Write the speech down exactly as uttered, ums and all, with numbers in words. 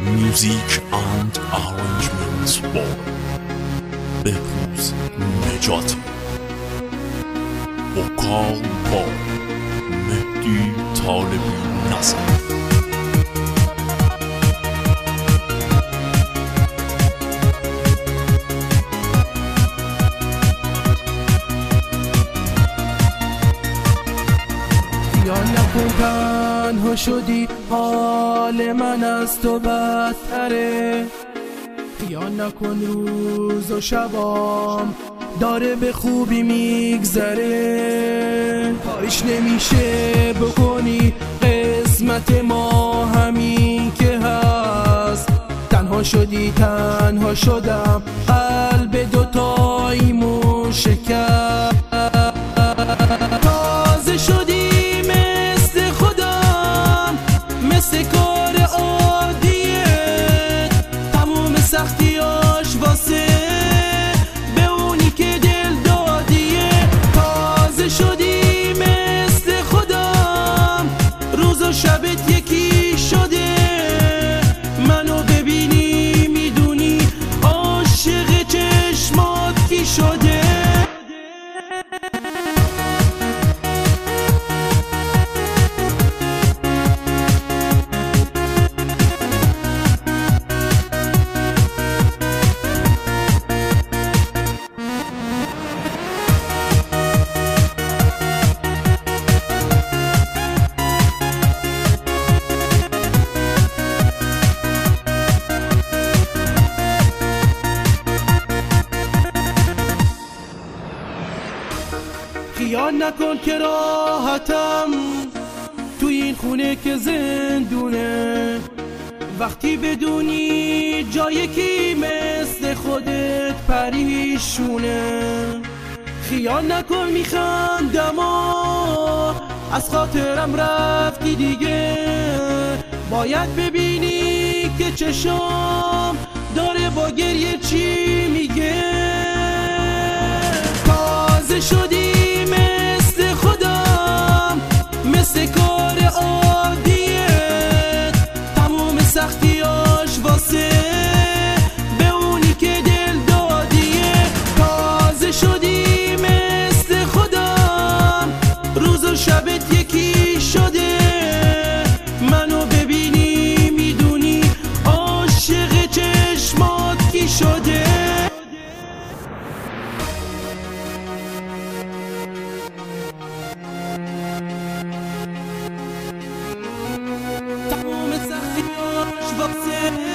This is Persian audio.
Music and arrangements با بهروز نجاتی. وکال با مهدی طالبی نصر. یا نکن تنها شدی، حال من از تو بدتره. یا نکن روز و شبام داره به خوبی میگذره. کاریش نمیشه بکنی، قسمت ما همین که هست. تنها شدی تنها شدم، قلب دوتاییمون شکست. تازه شدی مثل خودم، مثل کار عادیه. تموم سختیاش واسه به اونی که دل دادیه. تازه شدی مثل خودم، روز و شبت یکی شده. منو ببینی میدونی عاشق چشمات کی شده. خیال نکن که راحتم تو این خونه که زندونه. وقتی بدونی جای کی مثل خودت پریشونه. خیال نکن میخندم و از خاطرم رفتی دیگه. باید ببینی که چشام داره با گریه چی میگه. تازه شدی مثل خودم، مثل کار عادیه. تموم سختیاش واسه به اونی که دل دادیه. تازه شدی مثل خودم، روز و شبت یکی شده. منو ببینی میدونی عاشق چشمات کی شده. تموم سختیاش واسه